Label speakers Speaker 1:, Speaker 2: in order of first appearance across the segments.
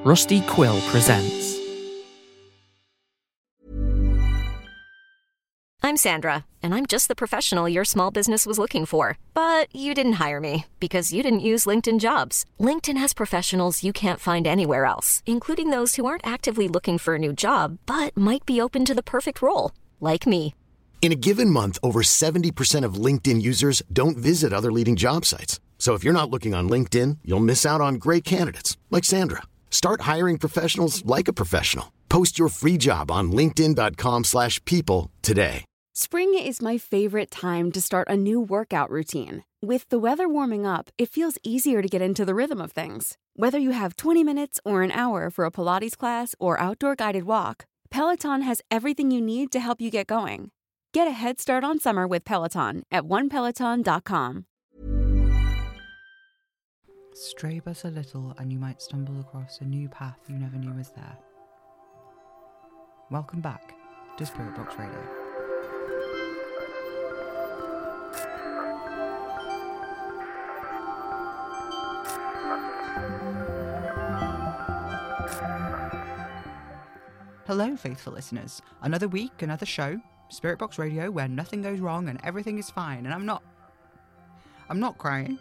Speaker 1: Rusty Quill presents.
Speaker 2: I'm Sandra, and I'm just the professional your small business was looking for. But you didn't hire me because you didn't use LinkedIn Jobs. LinkedIn has professionals you can't find anywhere else, including those who aren't actively looking for a new job, but might be open to the perfect role, like me.
Speaker 3: In a given month, over 70% of LinkedIn users don't visit other leading job sites. So if you're not looking on LinkedIn, you'll miss out on great candidates like Sandra. Start hiring professionals like a professional. Post your free job on linkedin.com/people today.
Speaker 4: Spring is my favorite time to start a new workout routine. With the weather warming up, it feels easier to get into the rhythm of things. Whether you have 20 minutes or an hour for a Pilates class or outdoor guided walk, Peloton has everything you need to help you get going. Get a head start on summer with Peloton at onepeloton.com.
Speaker 5: Stray but a little, and you might stumble across a new path you never knew was there. Welcome back to Spirit Box Radio. Hello, faithful listeners. Another week, another show, Spirit Box Radio, where nothing goes wrong and everything is fine. And I'm not crying.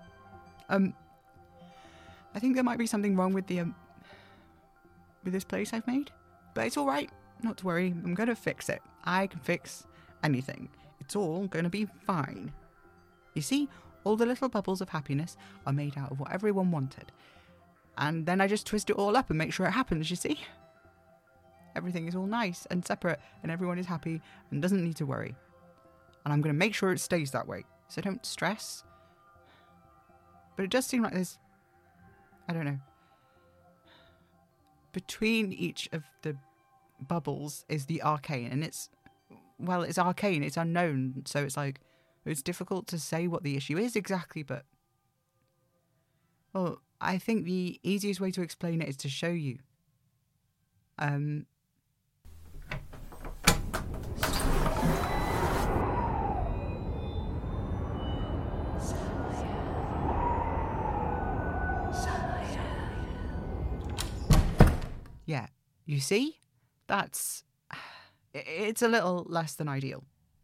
Speaker 5: I think there might be something wrong with with this place I've made, but it's all right. Not to worry. I'm gonna fix it. I can fix anything. It's all gonna be fine. You see, all the little bubbles of happiness are made out of what everyone wanted, and then I just twist it all up and make sure it happens. You see, everything is all nice and separate, and everyone is happy and doesn't need to worry. And I'm gonna make sure it stays that way. So don't stress. But it does seem like there's, I don't know, between each of the bubbles is the arcane, and it's arcane, it's unknown, so it's difficult to say what the issue is exactly, but, well, I think the easiest way to explain it is to show you. Yeah, you see? It's a little less than ideal.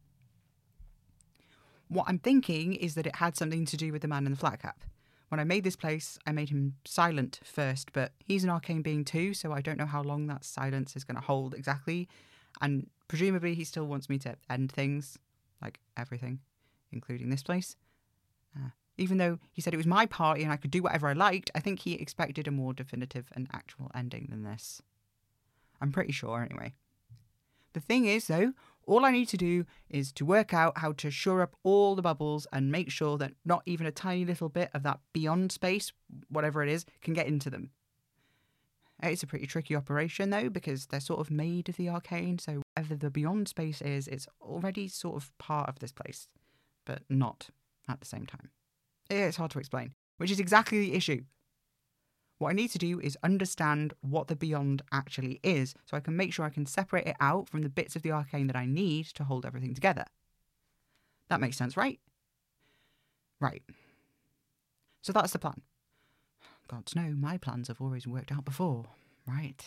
Speaker 5: What I'm thinking is that it had something to do with the man in the flat cap. When I made this place, I made him silent first, but he's an arcane being too, so I don't know how long that silence is going to hold exactly. And presumably he still wants me to end things, like everything, including this place. Even though he said it was my party and I could do whatever I liked, I think he expected a more definitive and actual ending than this. I'm pretty sure, anyway. The thing is, though, all I need to do is to work out how to shore up all the bubbles and make sure that not even a tiny little bit of that beyond space, whatever it is, can get into them. It's a pretty tricky operation, though, because they're sort of made of the arcane, so whatever the beyond space is, it's already sort of part of this place, but not at the same time. It's hard to explain, which is exactly the issue. What I need to do is understand what the beyond actually is, so I can make sure I can separate it out from the bits of the arcane that I need to hold everything together. That makes sense, right? Right. So that's the plan. Gods know, my plans have always worked out before, right?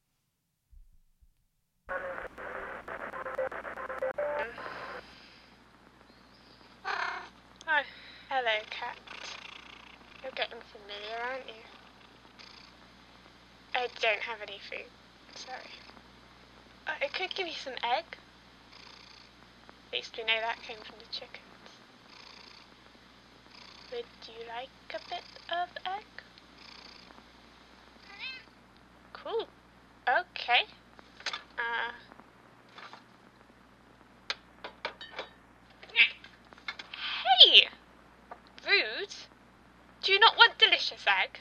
Speaker 6: Oh, hello, cat. You're getting familiar, aren't you? I don't have any food, sorry. I could give you some egg. At least we know that came from the chickens. Would you like a bit of egg? Cool. Okay. Hey! Rude. Do you not want delicious egg?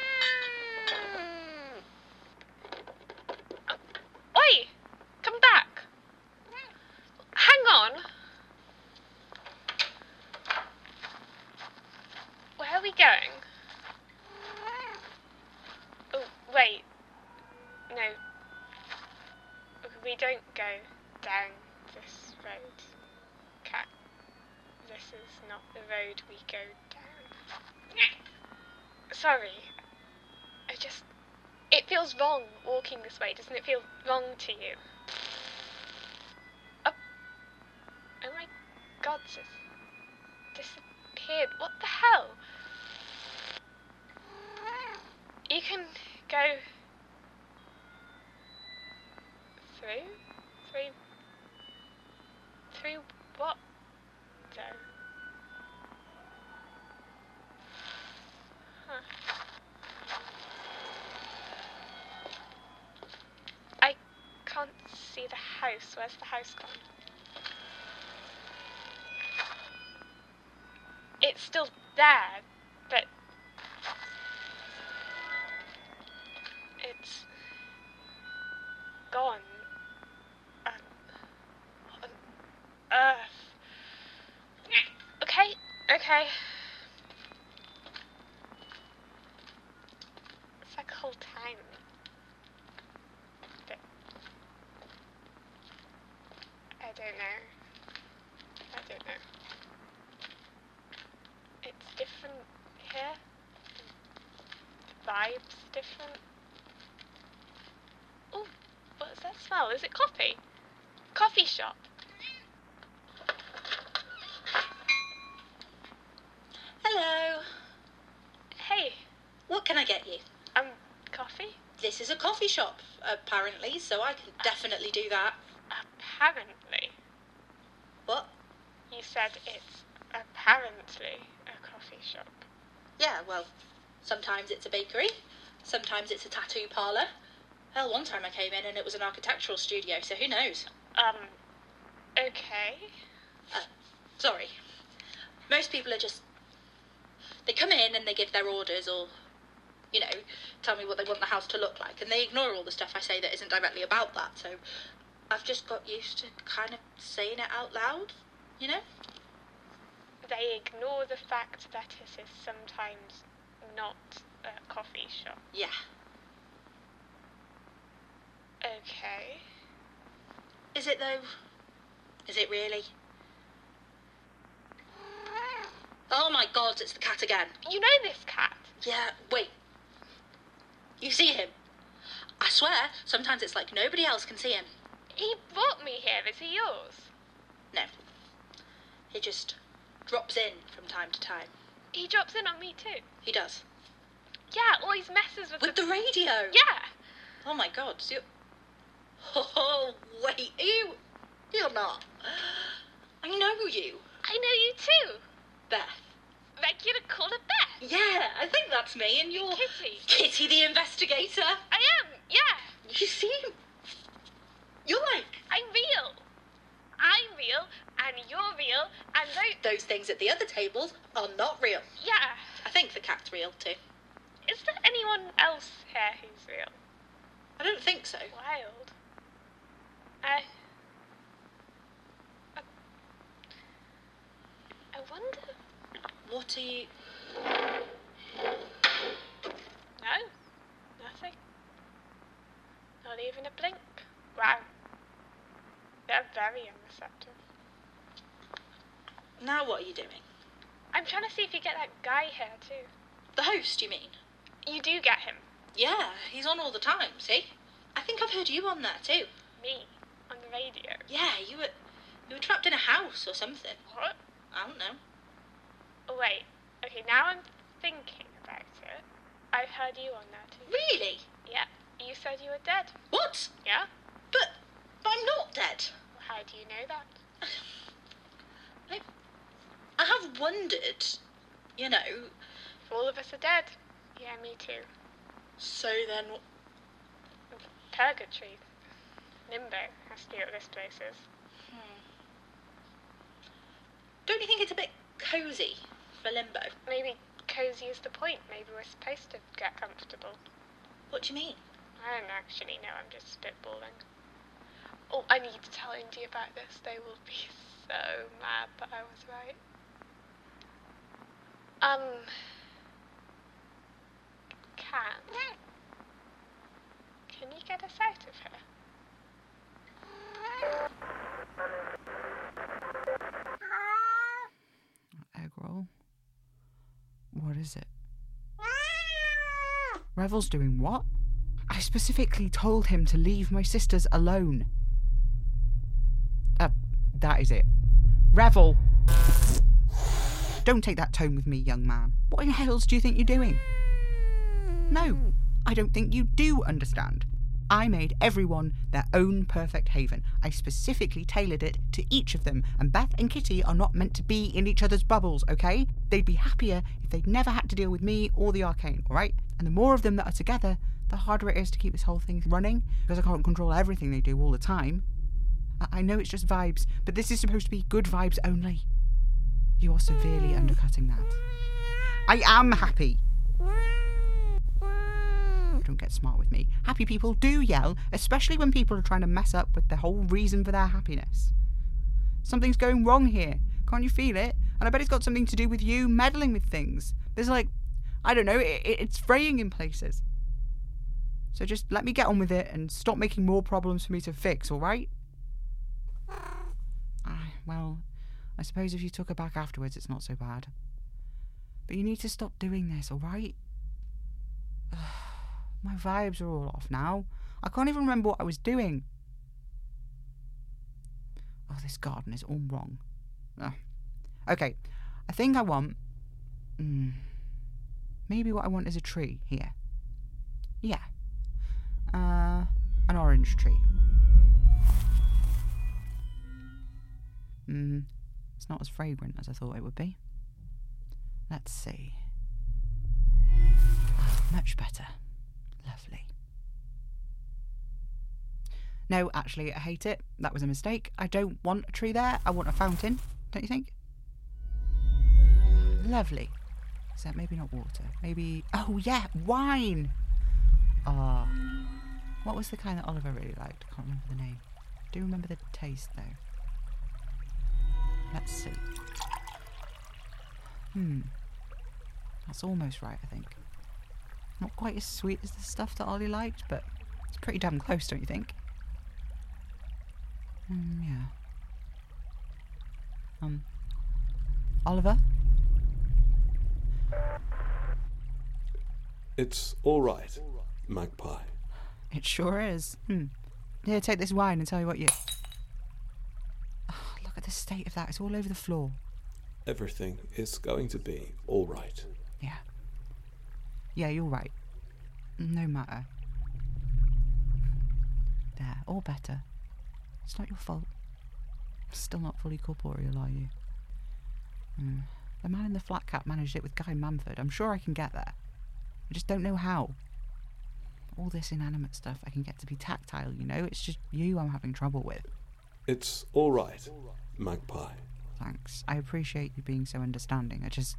Speaker 6: Oi! Come back! Hang on! Where are we going? Oh, wait. No. We don't go down this road, Cat. This is not the road we go down. Sorry. It feels wrong walking this way. Doesn't it feel wrong to you? Oh my god, it's disappeared. What the hell? You can go through? Through what, though? Huh. I can't see the house. Where's the house gone? It's still there, but it's gone. What on earth? Okay. It's like a whole time. But I don't know. It's different here. The vibe's different. Oh, what's that smell? Is it coffee? Coffee shop.
Speaker 7: Hello.
Speaker 6: Hey,
Speaker 7: What can I get you?
Speaker 6: coffee?
Speaker 7: This is a coffee shop, apparently, so I can definitely do that.
Speaker 6: Apparently.
Speaker 7: What?
Speaker 6: You said it's apparently a coffee shop.
Speaker 7: Yeah, well, sometimes it's a bakery, sometimes it's a tattoo parlour. Hell, one time I came in and it was an architectural studio, so who knows?
Speaker 6: Okay.
Speaker 7: Sorry. Most people are just... They come in and they give their orders or, you know, tell me what they want the house to look like, and they ignore all the stuff I say that isn't directly about that, so I've just got used to kind of saying it out loud, you know?
Speaker 6: They ignore the fact that it is sometimes not a coffee shop.
Speaker 7: Yeah.
Speaker 6: Okay.
Speaker 7: Is it, though? Is it really? Oh my god, it's the cat again.
Speaker 6: You know this cat?
Speaker 7: Yeah, wait. You see him? I swear, sometimes it's like nobody else can see him.
Speaker 6: He brought me here. Is he yours?
Speaker 7: No. He just drops in from time to time.
Speaker 6: He drops in on me too.
Speaker 7: He does.
Speaker 6: Yeah, always messes with
Speaker 7: With the radio?
Speaker 6: Yeah.
Speaker 7: Oh my god, so Oh, wait, you're not. I know you.
Speaker 6: I know you too.
Speaker 7: Beth.
Speaker 6: Regular caller Beth.
Speaker 7: Yeah, I think that's me, and you're...
Speaker 6: Kitty.
Speaker 7: Kitty the investigator.
Speaker 6: I am, yeah.
Speaker 7: You seem... You're like...
Speaker 6: I'm real. I'm real, and you're real, and
Speaker 7: Those things at the other tables are not real.
Speaker 6: yeah.
Speaker 7: I think the cat's real, too.
Speaker 6: Is there anyone else here who's real?
Speaker 7: I don't think so.
Speaker 6: Wild. I wonder...
Speaker 7: What are you...
Speaker 6: No, nothing. Not even a blink. Wow. They're very unreceptive.
Speaker 7: Now what are you doing?
Speaker 6: I'm trying to see if you get that guy here too.
Speaker 7: The host, you mean?
Speaker 6: You do get him.
Speaker 7: Yeah, he's on all the time, see? I think I've heard you on there, too.
Speaker 6: Me. On the radio.
Speaker 7: Yeah, you were trapped in a house or something.
Speaker 6: What?
Speaker 7: I don't know.
Speaker 6: Oh, wait. Okay, now I'm thinking about it. I've heard you on there too.
Speaker 7: Really?
Speaker 6: Yeah. You said you were dead.
Speaker 7: What?
Speaker 6: Yeah?
Speaker 7: But I'm not dead.
Speaker 6: How do you know that?
Speaker 7: I have wondered, you know...
Speaker 6: If all of us are dead. Yeah, me too.
Speaker 7: So then...
Speaker 6: Purgatory. Limbo has to be what this place is.
Speaker 7: Don't you think it's a bit cosy for limbo?
Speaker 6: Maybe cozy is the point. Maybe we're supposed to get comfortable.
Speaker 7: What do you mean?
Speaker 6: I don't actually know. I'm just spitballing. Oh, I need to tell Indy about this. They will be so mad that I was right. Cat. Can you get us out of here?
Speaker 5: Egg roll? What is it? Revel's doing what? I specifically told him to leave my sisters alone. That is it. Revel! Don't take that tone with me, young man. What in hells do you think you're doing? No, I don't think you do understand. I made everyone their own perfect haven. I specifically tailored it to each of them, and Beth and Kitty are not meant to be in each other's bubbles, okay? They'd be happier if they'd never had to deal with me or the arcane, alright? And the more of them that are together, the harder it is to keep this whole thing running, because I can't control everything they do all the time. I know it's just vibes, but this is supposed to be good vibes only. You are severely undercutting that. I am happy. Don't get smart with me. Happy people do yell, especially when people are trying to mess up with the whole reason for their happiness. Something's going wrong here. Can't you feel it? And I bet it's got something to do with you meddling with things. There's I don't know, it's fraying in places. So just let me get on with it and stop making more problems for me to fix, alright? Well, I suppose if you took her back afterwards, it's not so bad. But you need to stop doing this, alright? My vibes are all off now. I can't even remember what I was doing. Oh, this garden is all wrong. Okay, I think I want... maybe what I want is a tree here. Yeah. An orange tree. It's not as fragrant as I thought it would be. Let's see. Much better. Lovely. No, actually, I hate it. That was a mistake. I don't want a tree there. I want a fountain. Don't you think? Lovely. Is that maybe not water? Maybe... Oh, yeah, wine! What was the kind that Oliver really liked? I can't remember the name. I do remember the taste, though. Let's see. That's almost right, I think. Not quite as sweet as the stuff that Ollie liked, but it's pretty damn close, don't you think? Yeah. Oliver?
Speaker 8: It's all right, Magpie.
Speaker 5: It sure is. Here, take this wine and tell me what you... Look at the state of that. It's all over the floor.
Speaker 8: Everything is going to be all right.
Speaker 5: Yeah. Yeah, you're right. No matter. There, all better. It's not your fault. Still not fully corporeal, are you? The man in the flat cap managed it with Guy Manford. I'm sure I can get there. I just don't know how. All this inanimate stuff I can get to be tactile, you know? It's just you I'm having trouble with.
Speaker 8: It's all right, Magpie.
Speaker 5: Thanks. I appreciate you being so understanding. I just...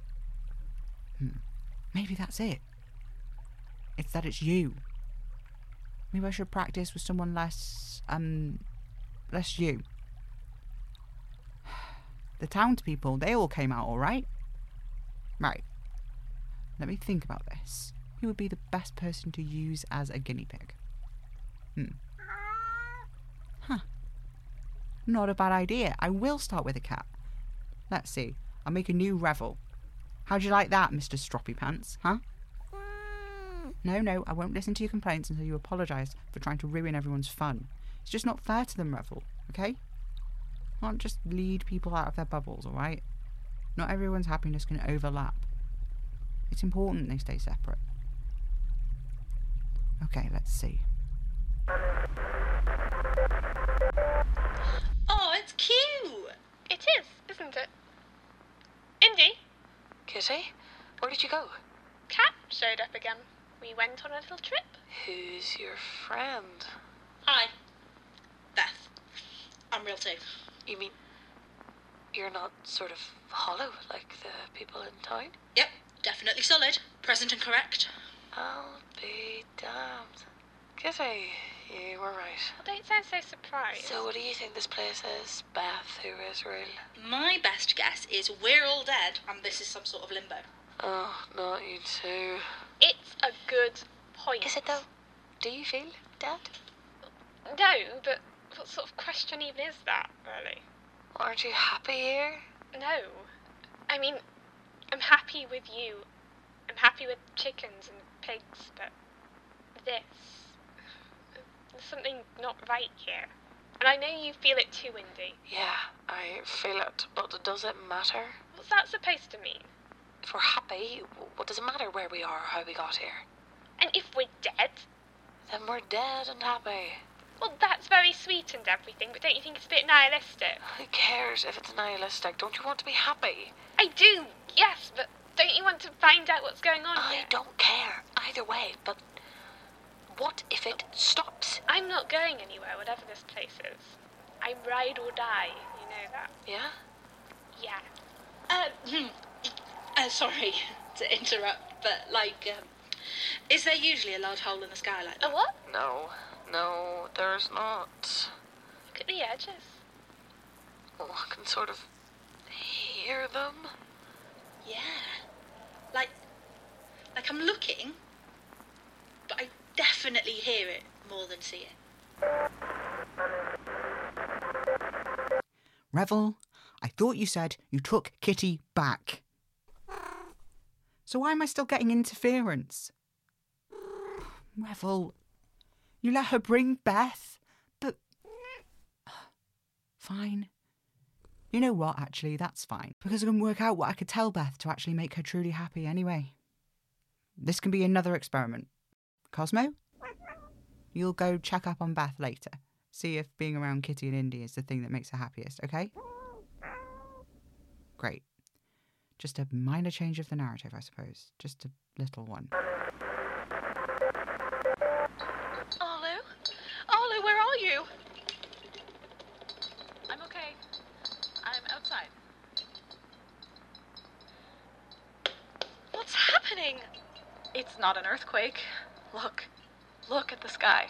Speaker 5: Maybe that's it. It's that it's you. Maybe I should practice with someone less you. The townspeople, they all came out all right. Right. Let me think about this. Who would be the best person to use as a guinea pig? Not a bad idea. I will start with a cat. Let's see. I'll make a new revel. How'd you like that, Mr. Stroppy Pants, huh? No, I won't listen to your complaints until you apologise for trying to ruin everyone's fun. It's just not fair to them, Revel, okay? Can't just lead people out of their bubbles, alright? Not everyone's happiness can overlap. It's important they stay separate. Okay, let's see.
Speaker 7: Oh, it's cute!
Speaker 6: It is, isn't it? Indy?
Speaker 9: Kitty, where did you go?
Speaker 6: Cat showed up again. We went on a little trip.
Speaker 9: Who's your friend?
Speaker 7: Hi. Beth. I'm real too.
Speaker 9: You mean you're not sort of hollow like the people in town?
Speaker 7: Yep, definitely solid. Present and correct.
Speaker 9: I'll be damned. Kitty, you were right.
Speaker 6: Well, don't sound so surprised.
Speaker 9: So what do you think this place is, Beth, who is real?
Speaker 7: My best guess is we're all dead and this is some sort of limbo.
Speaker 9: Oh, not you too.
Speaker 6: It's a good point.
Speaker 9: Is it though? Do you feel dead?
Speaker 6: No, but what sort of question even is that, really?
Speaker 9: Aren't you happy here?
Speaker 6: No. I mean, I'm happy with you. I'm happy with chickens and pigs, but this. There's something not right here. And I know you feel it too, Indy.
Speaker 9: Yeah, I feel it, but does it matter?
Speaker 6: What's that supposed to mean?
Speaker 9: If we're happy, what does it matter where we are or how we got here?
Speaker 6: And if we're dead?
Speaker 9: Then we're dead and happy.
Speaker 6: Well, that's very sweet and everything, but don't you think it's a bit nihilistic?
Speaker 9: Who cares if it's nihilistic? Don't you want to be happy?
Speaker 6: I do, yes, but don't you want to find out what's going on
Speaker 9: I
Speaker 6: here?
Speaker 9: don't care either way, but what if it stops?
Speaker 6: I'm not going anywhere, whatever this place is. I'm ride or die, you know that.
Speaker 9: Yeah?
Speaker 6: Yeah.
Speaker 7: Sorry to interrupt, but, is there usually a large hole in the sky like that?
Speaker 6: A what?
Speaker 9: No, there's not.
Speaker 6: Look at the edges.
Speaker 9: Oh, I can sort of hear them.
Speaker 7: Yeah. Like I'm looking, but I definitely hear it more than see it.
Speaker 5: Revel, I thought you said you took Kitty back. So why am I still getting interference? Revel, you let her bring Beth, but... Fine. You know what, actually, that's fine. Because I can work out what I could tell Beth to actually make her truly happy anyway. This can be another experiment. Cosmo? You'll go check up on Beth later. See if being around Kitty and Indy is the thing that makes her happiest, okay? Great. Just a minor change of the narrative, I suppose. Just a little one.
Speaker 10: Arlo, where are you? I'm okay. I'm outside.
Speaker 6: What's happening?
Speaker 10: It's not an earthquake. Look at the sky.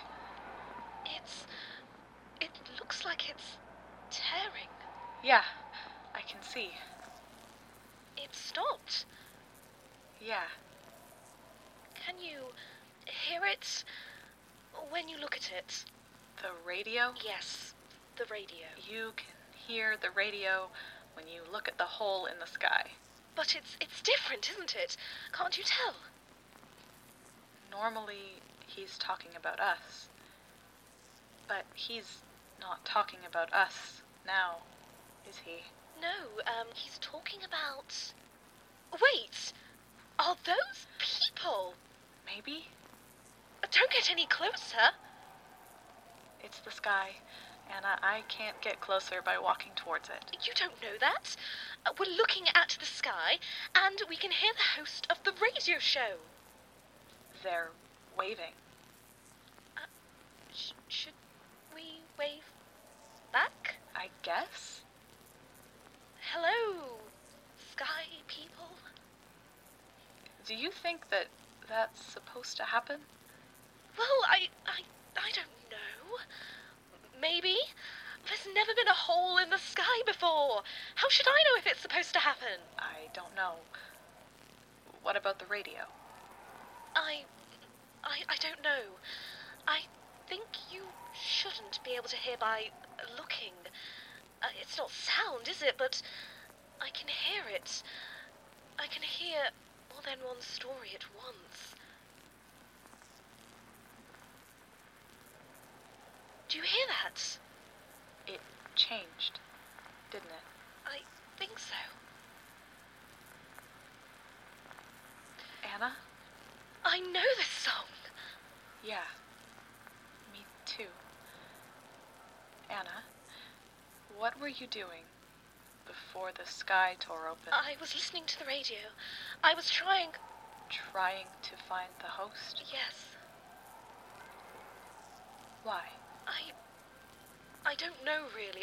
Speaker 6: It looks like it's tearing.
Speaker 10: Yeah, I can see.
Speaker 6: It stopped.
Speaker 10: Yeah.
Speaker 6: Can you hear it when you look at it?
Speaker 10: The radio?
Speaker 6: Yes, the radio.
Speaker 10: You can hear the radio when you look at the hole in the sky.
Speaker 6: But it's different, isn't it? Can't you tell?
Speaker 10: Normally, he's talking about us. But he's not talking about us now, is he?
Speaker 6: No, he's talking about... Wait! Are those people?
Speaker 10: Maybe?
Speaker 6: Don't get any closer.
Speaker 10: It's the sky, Anna. I can't get closer by walking towards it.
Speaker 6: You don't know that. We're looking at the sky, and we can hear the host of the radio show.
Speaker 10: They're waving.
Speaker 6: Should we wave back?
Speaker 10: I guess?
Speaker 6: Hello, sky people.
Speaker 10: Do you think that that's supposed to happen?
Speaker 6: Well, I don't know. Maybe. There's never been a hole in the sky before. How should I know if it's supposed to happen?
Speaker 10: I don't know. What about the radio?
Speaker 6: I don't know. I think you shouldn't be able to hear by looking. It's not sound, is it? But I can hear it. I can hear more than one story at once. Do you hear that?
Speaker 10: It changed, didn't it?
Speaker 6: I think so.
Speaker 10: Anna?
Speaker 6: I know this song.
Speaker 10: Yeah. Me too. Anna, what were you doing before the sky tore open?
Speaker 6: I was listening to the radio. I was trying...
Speaker 10: Trying to find the host?
Speaker 6: Yes.
Speaker 10: Why?
Speaker 6: I don't know, really.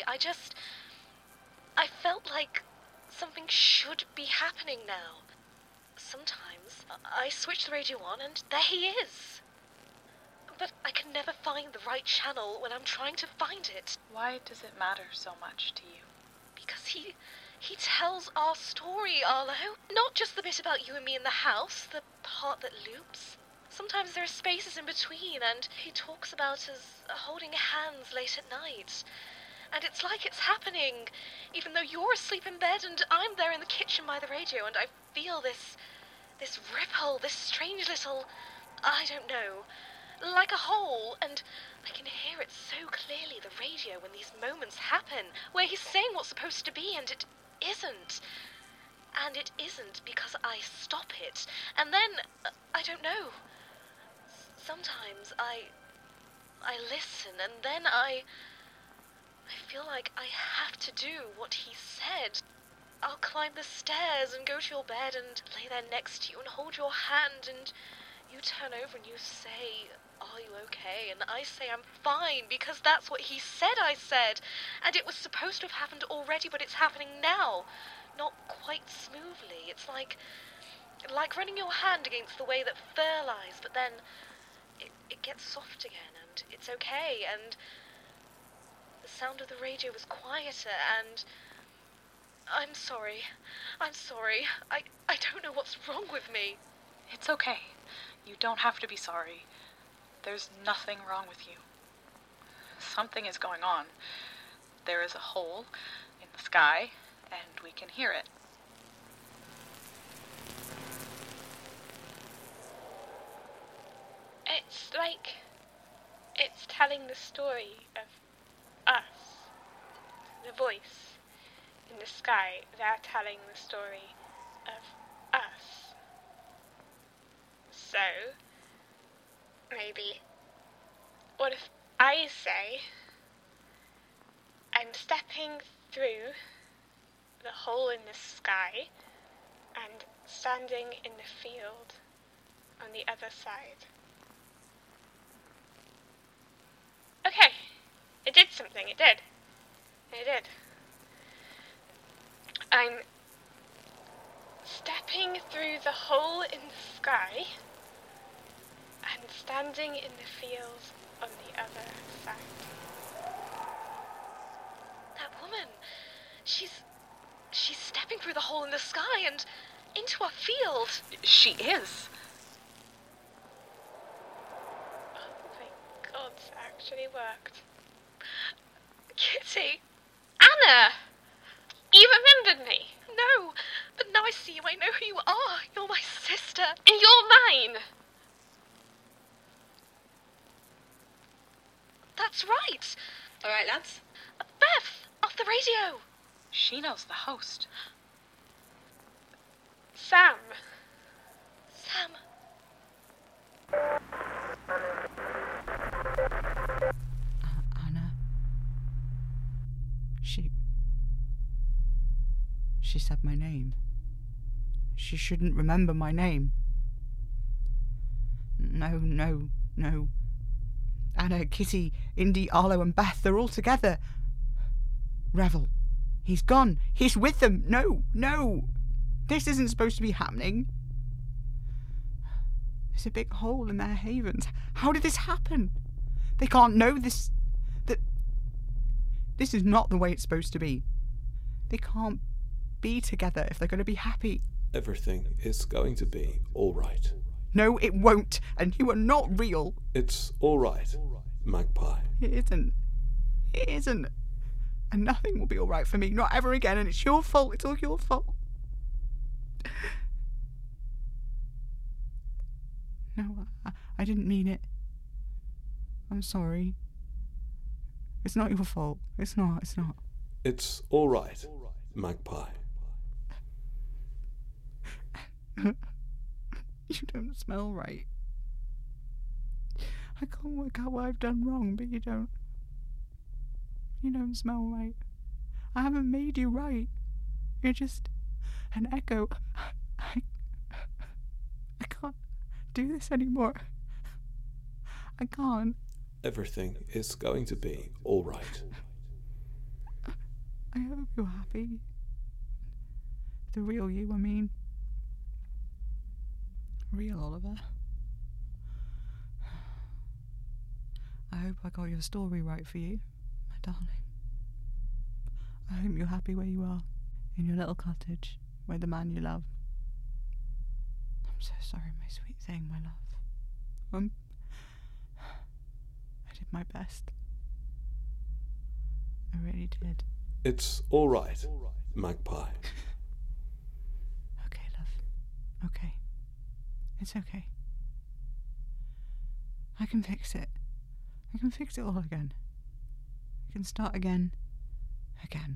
Speaker 6: I felt like something should be happening now. Sometimes I switch the radio on and there he is. But I can never find the right channel when I'm trying to find it.
Speaker 10: Why does it matter so much to you?
Speaker 6: Because he tells our story, Arlo. Not just the bit about you and me in the house, the part that loops. Sometimes there are spaces in between, and he talks about us holding hands late at night. And it's like it's happening, even though you're asleep in bed and I'm there in the kitchen by the radio, and I feel this ripple, this strange little, I don't know, like a hole, and I can hear it so clearly, the radio, when these moments happen, where he's saying what's supposed to be and it isn't. And it isn't because I stop it. And then, I don't know. Sometimes I listen, and then I feel like I have to do what he said. I'll climb the stairs and go to your bed and lay there next to you and hold your hand, and you turn over and you say, "Are you okay?" And I say I'm fine, because that's what he said I said. And it was supposed to have happened already, but it's happening now. Not quite smoothly. It's like running your hand against the way that fur lies, but then it gets soft again, and it's okay, and the sound of the radio was quieter, and I'm sorry. I don't know what's wrong with me.
Speaker 10: It's okay. You don't have to be sorry. There's nothing wrong with you. Something is going on. There is a hole in the sky, and we can hear it.
Speaker 11: It's like it's telling the story of us. The voice in the sky, they're telling the story of us. So, maybe, what if I say, I'm stepping through the hole in the sky and standing in the field on the other side? Okay, it did something, it did. I'm stepping through the hole in the sky and standing in the fields on the other side.
Speaker 6: That woman, she's stepping through the hole in the sky and into a field.
Speaker 10: She is.
Speaker 11: Oh my God, it actually worked.
Speaker 6: Kitty!
Speaker 11: Anna! You remembered me?
Speaker 6: No, but now I see you, I know who you are. You're my sister.
Speaker 11: And you're mine!
Speaker 6: That's right.
Speaker 7: All right, lads.
Speaker 6: Beth, off the radio.
Speaker 10: She knows the host.
Speaker 11: Sam.
Speaker 5: Anna. She said my name. She shouldn't remember my name. No. Anna, Kitty, Indy, Arlo and Beth, they're all together. Revel. He's gone. He's with them. No. This isn't supposed to be happening. There's a big hole in their havens. How did this happen? They can't know this. That this is not the way it's supposed to be. They can't be together if they're going to be happy.
Speaker 8: Everything is going to be all right.
Speaker 5: No, it won't. And you are not real.
Speaker 8: It's all right, Magpie.
Speaker 5: It isn't. And nothing will be all right for me. Not ever again. And it's your fault. It's all your fault. No, I didn't mean it. I'm sorry. It's not your fault. It's not.
Speaker 8: It's all right, Magpie.
Speaker 5: You don't smell right. I can't work out what I've done wrong, but you don't smell right. I haven't made you right. You're just an echo. I can't do this anymore. I can't.
Speaker 8: Everything is going to be all right.
Speaker 5: I hope you're happy. The real you, I mean. Real Oliver. I hope I got your story right for you, my darling. I hope you're happy where you are, in your little cottage, with the man you love. I'm so sorry, my sweet thing, my love. I did my best. I really did.
Speaker 8: It's all right, Magpie.
Speaker 5: Okay, love. Okay. It's okay. I can fix it. I can fix it all again. I can start again. Again.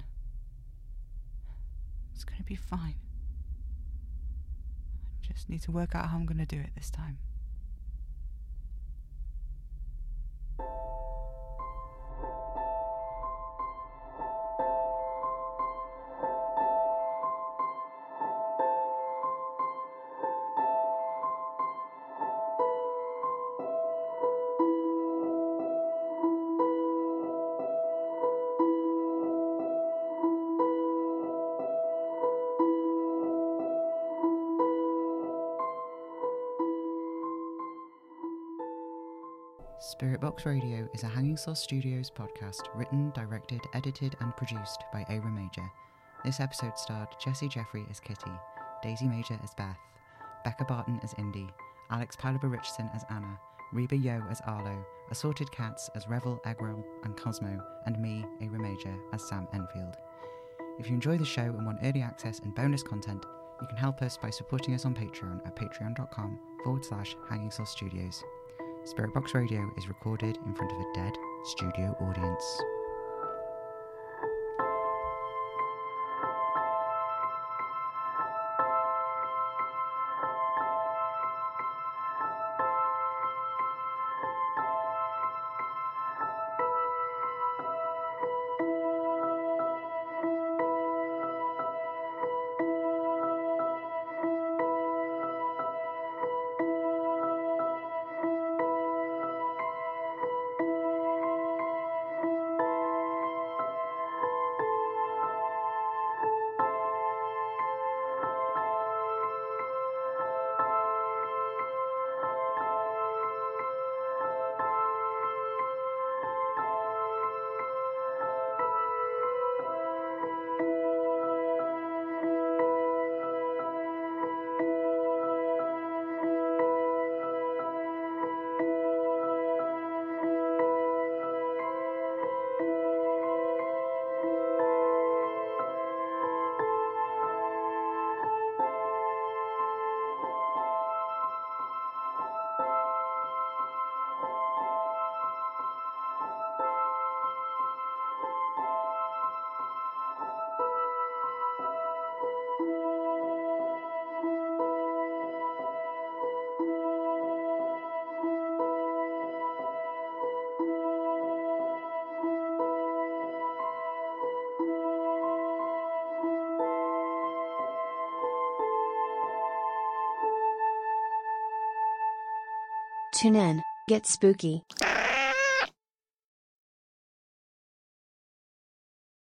Speaker 5: It's going to be fine. I just need to work out how I'm going to do it this time. Spirit Box Radio is a Hanging Sauce Studios podcast written, directed, edited and produced by Ava Major. This episode starred Jessie Jeffrey as Kitty, Daisy Major as Beth, Becca Barton as Indy, Alex Paluba Richardson as Anna, Reba Yo as Arlo, Assorted Cats as Revel, Agril and Cosmo, and me, Ava Major, as Sam Enfield. If you enjoy the show and want early access and bonus content, you can help us by supporting us on Patreon at patreon.com/Hanging Sauce Studios. Spirit Box Radio is recorded in front of a dead studio audience.
Speaker 12: Tune in, get spooky.